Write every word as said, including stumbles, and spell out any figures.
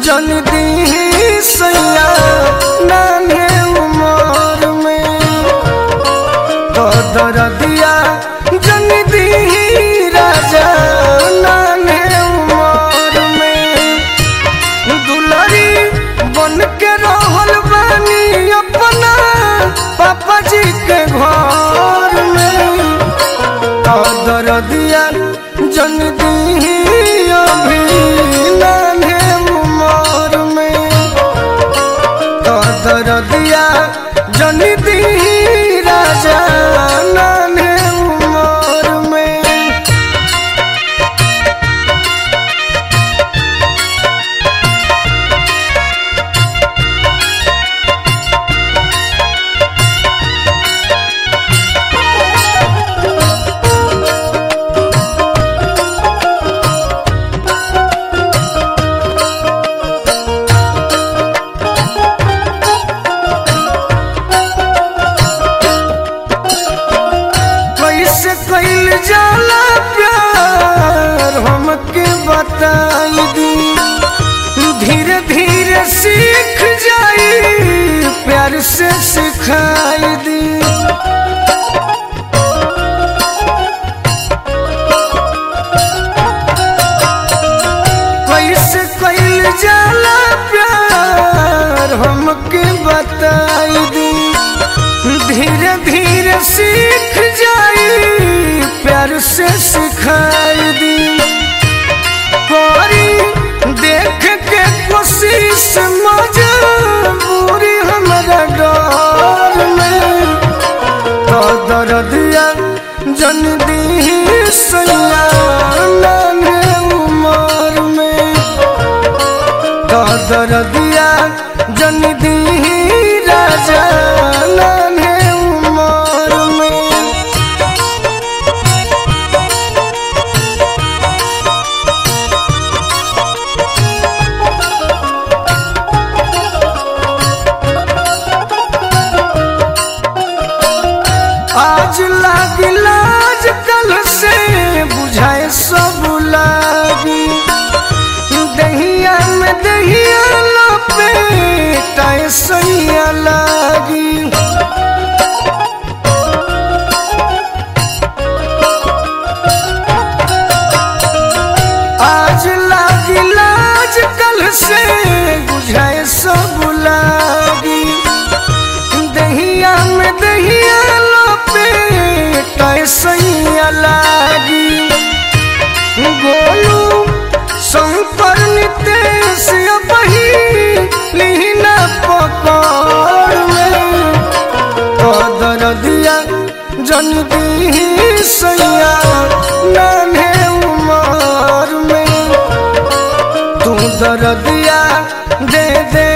जन दी सैया नान्हे उमर में तो दर्दिया जन दी राजा नान्हे उमर में दुलारी बन के रहल बानी अपना पापा जी के घर में तो दर्दिया जन दी अभी नान्हे उमर में तो दर्दिया जन दी राजा नान्हे उमर में। कैल जाला प्यार हमके बताई दी धीरे धीरे सीख जाई प्यार से सिखाई दी कैसे कैल जाला प्यार हमके बताई दी धीरे धीरे सीख जाई प्यार से सिखाई दी कोरी देख के कोशिश मजबूरी हमारा डर में तो दर्दिया जन दी सैया नान्हे उमर में तो दर्दिया जन दी राजा नान्हे उमर में। आज लागी लाज कल से बुझाए सब लागी दहिया में दहिया लपेटाए सैया लागी आज लागी लाज कल से बुझाए सब लागी दहिया में दहिया सैया लागी गोलू शंकर नितेश बही लीना पकड़ में तो दर्दिया जन दी सैया नान्हे उमर में तू दर्दिया दे दे